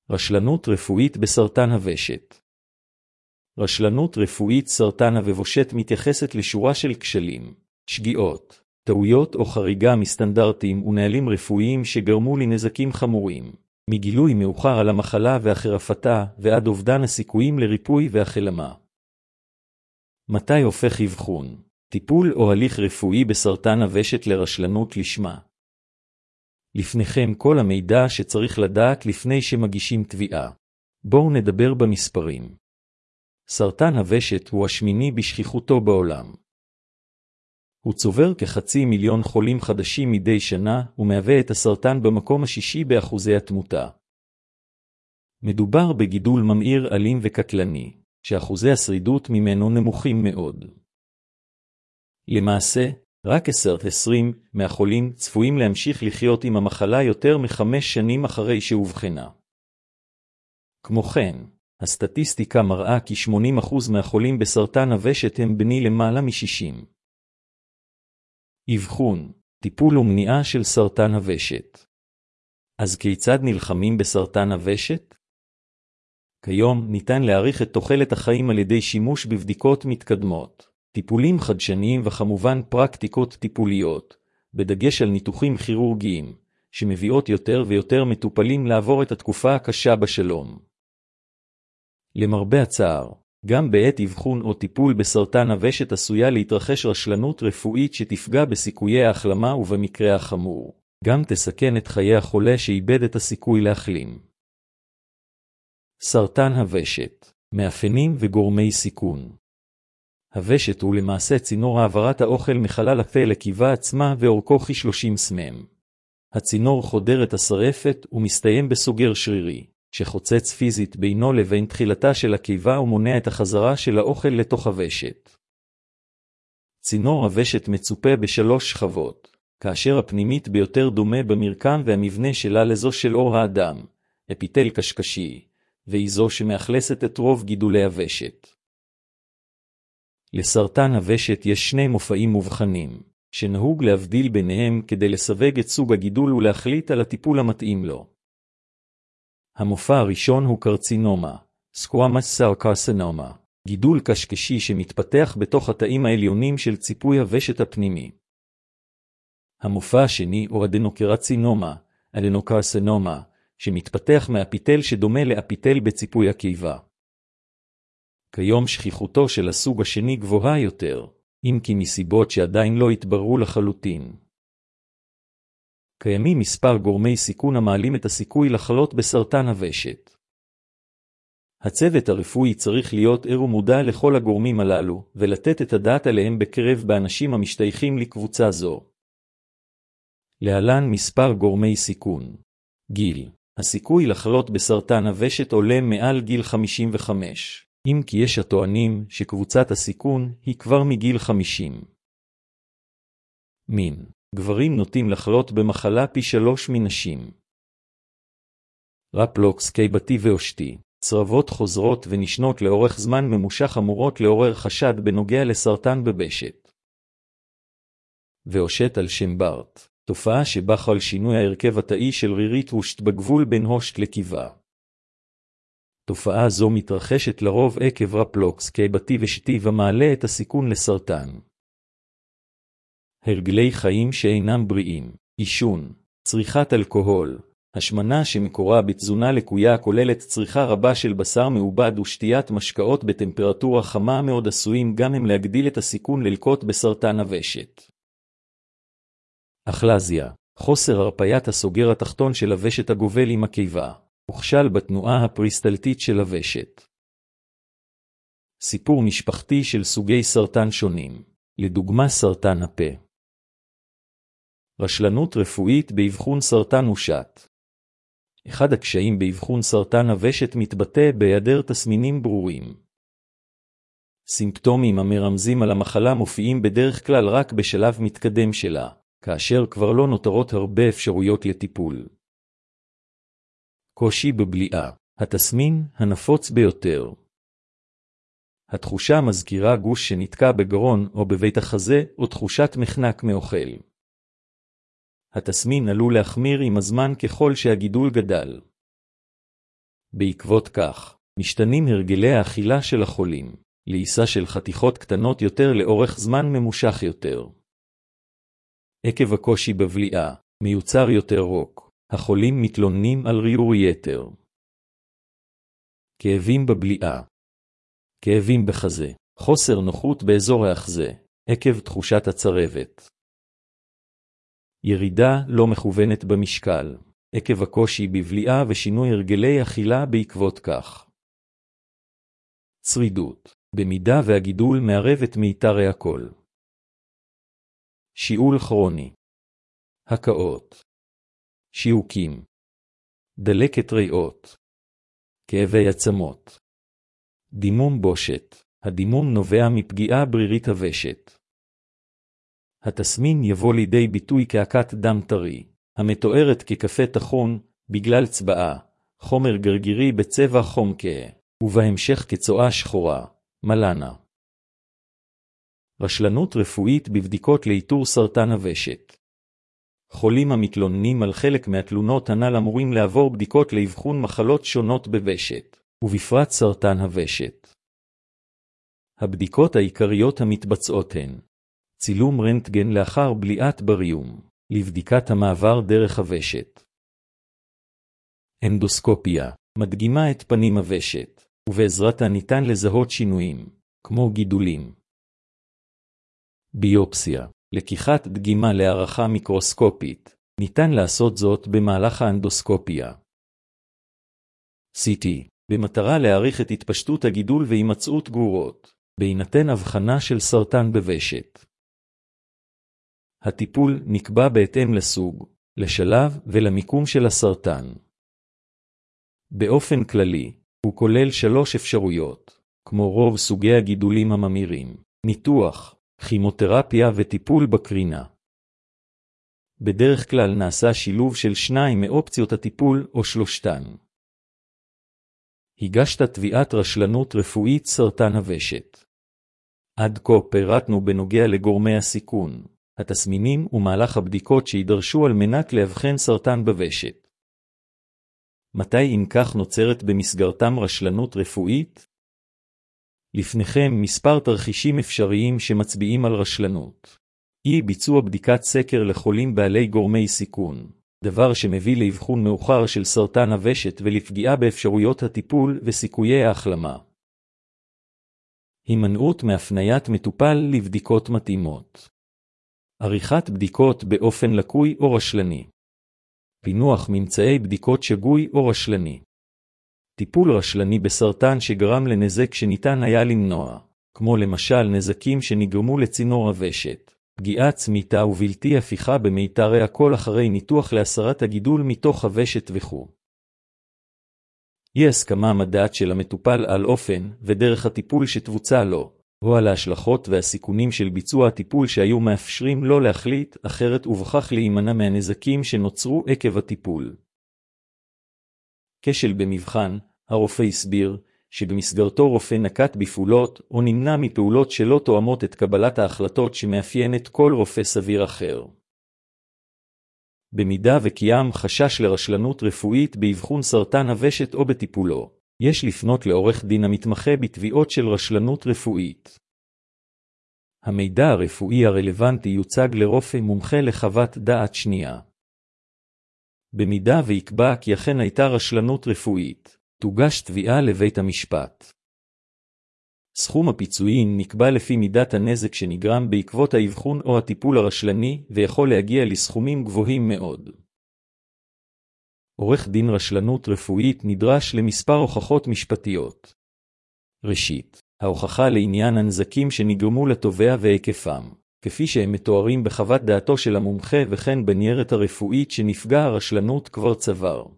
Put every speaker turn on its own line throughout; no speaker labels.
רשלנות רפואית בסרטן הוושט. רשלנות רפואית סרטן הוושט מתייחסת לשורה של כשלים, שגיאות, טעויות או חריגה מסטנדרטים ונהלים רפואיים שגרמו לנזקים חמורים, מגילוי מאוחר על המחלה והחרפתה ועד אובדן הסיכויים לריפוי והחלמה. מתי הופך אבחון, טיפול או הליך רפואי בסרטן הוושט לרשלנות לשמה? לפניכם כל המידע שצריך לדעת לפני שמגישים תביעה. בואו נדבר במספרים. סרטן הוושט הוא השמיני בשכיחותו בעולם. הוא צובר כ500,000 חולים חדשים מדי שנה ומהווה את הסרטן במקום השישי באחוזי התמותה. מדובר בגידול ממאיר אלים וקטלני, שאחוזי השרידות ממנו נמוכים מאוד. למעשה, רק 10-20 מהחולים צפויים להמשיך לחיות עם המחלה יותר מ5 שנים אחרי שהובחנה. כמו כן, הסטטיסטיקה מראה כי 80% מהחולים בסרטן הוושט הם בני למעלה מ-60. אבחון, טיפול ומניעה של סרטן הוושט. אז כיצד נלחמים בסרטן הוושט? כיום ניתן להאריך את תוחלת החיים על ידי שימוש בבדיקות מתקדמות, טיפולים חדשניים וכמובן פרקטיקות טיפוליות, בדגש על ניתוחים כירורגיים, שמביאות יותר ויותר מטופלים לעבור את התקופה הקשה בשלום. למרבה הצער, גם בעת אבחון או טיפול בסרטן הוושט עשויה להתרחש רשלנות רפואית שתפגע בסיכויי ההחלמה ובמקרה החמור, גם תסכן את חיי החולה שאיבד את הסיכוי להחלים. סרטן הוושט, מאפיינים וגורמי סיכון. הוושט הוא למעשה צינור העברת האוכל מחלל הפה לקיבה עצמה ואורכו כ30 סמ"ם. הצינור חודר את השרפת ומסתיים בסוגר שרירי, שחוצץ פיזית בינו לבין תחילתה של הקיבה ומונע את החזרה של האוכל לתוך הוושט. צינור הוושט מצופה ב3 שכבות, כאשר הפנימית ביותר דומה במרקם והמבנה שלה לזו של עור האדם, אפיטל קשקשי, והיא זו שמאכלסת את רוב גידולי הוושט. לסרטן הוושט יש 2 מופעים מובחנים, שנהוג להבדיל ביניהם כדי לסווג את סוג הגידול ולהחליט על הטיפול המתאים לו. המופע הראשון הוא קרצינומה, סקוואמוס סל קרסינומה, גידול קשקשי שמתפתח בתוך התאים העליונים של ציפוי הוושט הפנימי. המופע השני הוא אדנוקרצינומה, אדנוקרסינומה, שמתפתח מאפיטל שדומה לאפיטל בציפוי הקיבה. כיום שכיחותו של הסוג השני גבוהה יותר, אם כי מסיבות שעדיין לא התבררו לחלוטין. קיימים מספר גורמי סיכון המעלים את הסיכוי לחלות בסרטן הוושט. הצוות הרפואי צריך להיות ער ומודע לכל הגורמים הללו, ולתת את הדעת עליהם בקרב באנשים המשתייכים לקבוצה זו. להלן מספר גורמי סיכון. גיל. הסיכוי לחלות בסרטן הוושט עולה מעל גיל 55, אם כי יש הטוענים שקבוצת הסיכון היא כבר מגיל 50. מין. גברים נוטים לחלות במחלה פי 3 מנשים. רפלוקס קיבתי ואושתי. צרבות חוזרות ונשנות לאורך זמן ממושך אמורות לעורר חשד בנוגע לסרטן בוושט. ואושט על שם בארט. תופעה שבה חל שינוי ההרכב התאי של רירית וושט בגבול בין הושט לקיבה. תופעה זו מתרחשת לרוב עקב רפלוקס קיבתי ושתי ומעלה את הסיכון לסרטן. הרגלי חיים שאינם בריאים, עישון, צריכת אלכוהול, השמנה שמקורה בתזונה לקויה הכוללת צריכה רבה של בשר מעובד ושתיית משקאות בטמפרטורה חמה מאוד עשויים גם הם להגדיל את הסיכון ללקות בסרטן הוושט. אכלזיה, חוסר הרפיית הסוגר התחתון של הוושט הגובל עם הקיבה, וכשל בתנועה הפריסטלטית של הוושט. סיפור משפחתי של סוגי סרטן שונים, לדוגמה סרטן הפה. רשלנות רפואית באבחון סרטן וושט. אחד הקשיים באבחון סרטן הוושט מתבטא בהיעדר תסמינים ברורים. סימפטומים המרמזים על המחלה מופיעים בדרך כלל רק בשלב מתקדם שלה, כאשר כבר לא נותרות הרבה אפשרויות לטיפול. קושי בבליעה, התסמין הנפוץ ביותר. התחושה מזכירה גוש שנתקע בגרון או בבית החזה או תחושת מחנק מאוכל. התסמין עלול להחמיר עם הזמן ככל שהגידול גדל. בעקבות כך, משתנים הרגלי האכילה של החולים, לעיסה של חתיכות קטנות יותר לאורך זמן ממושך יותר. עקב הקושי בבליעה, מיוצר יותר רוק, החולים מתלוננים על ריור יתר. כאבים בבליעה, כאבים בחזה, חוסר נוחות באזור החזה, עקב תחושת הצרבת. ירידה לא מכוונת במשקל, עקב הקושי בבליעה ושינוי הרגלי אכילה בעקבות כך. צרידות, במידה והגידול מערב את מיתרי הקול. שיעול כרוני, הקאות, שיעוקים, דלקת ריאות, כאבי עצמות, דימום בושת, הדימום נובע מפגיעה ברירית הוושט. התסמין יבוא לידי ביטוי כעקת דם טרי, המתוארת כקפה טחון, בגלל צבעה, חומר גרגירי בצבע חום כהה, ובהמשך כצואה שחורה, מלנה. רשלנות רפואית בבדיקות לאיתור סרטן הוושט. חולים המתלוננים על חלק מהתלונות הנ"ל אמורים לעבור בדיקות לאבחון מחלות שונות בוושט, ובפרט סרטן הוושט. הבדיקות העיקריות המתבצעות הן צילום רנטגן לאחר בליעת בריום, לבדיקת המעבר דרך הוושט. אנדוסקופיה, מדגימה את פנים הוושט, ובעזרתה ניתן לזהות שינויים, כמו גידולים. ביופסיה, לקיחת דגימה להערכה מיקרוסקופית, ניתן לעשות זאת במהלך האנדוסקופיה. CT, במטרה להעריך את התפשטות הגידול והימצאות גרורות, בהינתן הבחנה של סרטן בוושט. הטיפול נקבע בהתאם לסוג, לשלב ולמיקום של הסרטן. באופן כללי, הוא כולל 3 אפשרויות, כמו רוב סוגי הגידולים הממירים, ניתוח, כימותרפיה וטיפול בקרינה. בדרך כלל נעשה שילוב של 2 מאופציות הטיפול או 3. הגשת תביעת רשלנות רפואית סרטן הוושט. עד כה פירטנו בנוגע לגורמי הסיכון, התסמינים ומהלך הבדיקות שידרשו על מנת להבחן סרטן בוושט. מתי אם כך נוצרת במסגרתם רשלנות רפואית? לפניכם מספר תרחישים אפשריים שמצביעים על רשלנות. אי ביצוע בדיקת סקר לחולים בעלי גורמי סיכון, דבר שמביא לאבחון מאוחר של סרטן הוושט ולפגיעה באפשרויות הטיפול וסיכויי ההחלמה. הימנעות מהפניית מטופל לבדיקות מתאימות. עריכת בדיקות באופן לקוי או רשלני. פינוח ממצאי בדיקות שגוי או רשלני. טיפול רשלני בסרטן שגרם לנזק שניתן היה למנוע, כמו למשל נזקים שנגרמו לצינור הוושט, פגיעה צמיתה ובלתי הפיכה במיתרי הקול אחרי ניתוח להסרת הגידול מתוך הוושט וכו'. אי הסכמה מדעת של המטופל על אופן ודרך הטיפול שתבוצע לו, או על ההשלכות והסיכונים של ביצוע הטיפול שהיו מאפשרים לא להחליט אחרת ובכך להימנע מהנזקים שנוצרו עקב הטיפול. כשל במבחן, הרופא הסביר שבמסגרתו רופא נקט בפעולות או נמנע מפעולות שלא תואמות את קבלת ההחלטות שמאפיינת כל רופא סביר אחר. במידה וקיים חשש לרשלנות רפואית באבחון סרטן הוושט או בטיפולו, יש לפנות לעורך דין המתמחה בתביעות של רשלנות רפואית. המידע הרפואי הרלוונטי יוצג לרופא מומחה לחוות דעת שנייה. במידה ויקבע כי אכן הייתה רשלנות רפואית, תוגש תביעה לבית המשפט. סכום הפיצויים נקבע לפי מידת הנזק שנגרם בעקבות האבחון או הטיפול הרשלני ויכול להגיע לסכומים גבוהים מאוד. עורך דין רשלנות רפואית נדרש למספר הוכחות משפטיות. ראשית, ההוכחה לעניין הנזקים שנגרמו לתובע והיקפם, כפי שהם מתוארים בחוות דעתו של המומחה וכן בניירת הרפואית שנפגע הרשלנות כבר צבר.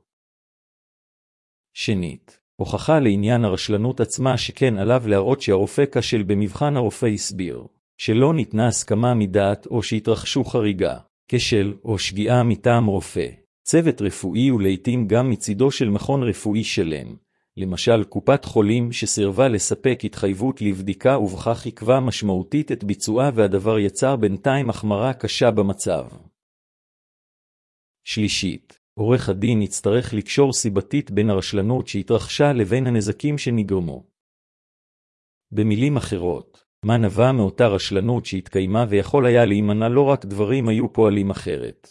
שנית, הוכחה לעניין הרשלנות עצמה שכן עליו להראות שהרופא כשל במבחן הרופא הסביר, שלא ניתנה הסכמה מדעת או שהתרחשו חריגה, כשל או שגיאה מטעם רופא, צוות רפואי ולעיתים גם מצידו של מכון רפואי שלם, למשל קופת חולים שסירבה לספק התחייבות לבדיקה ובכך עיכבה משמעותית את ביצועה והדבר יצר בינתיים החמרה קשה במצב. שלישית, עורך הדין יצטרך לקשור סיבתית בין הרשלנות שהתרחשה לבין הנזקים שנגרמו. במילים אחרות, מה נבע מאותה רשלנות שהתקיימה ויכול היה להימנע לא רק דברים היו פועלים אחרת.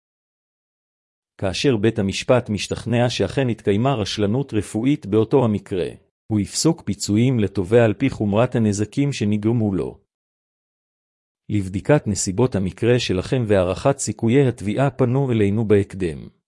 כאשר בית המשפט משתכנע שאכן התקיימה רשלנות רפואית באותו המקרה, הוא יפסוק פיצויים לתובע על פי חומרת הנזקים שנגרמו לו. לבדיקת נסיבות המקרה שלכם והערכת סיכויי התביעה פנו אלינו בהקדם.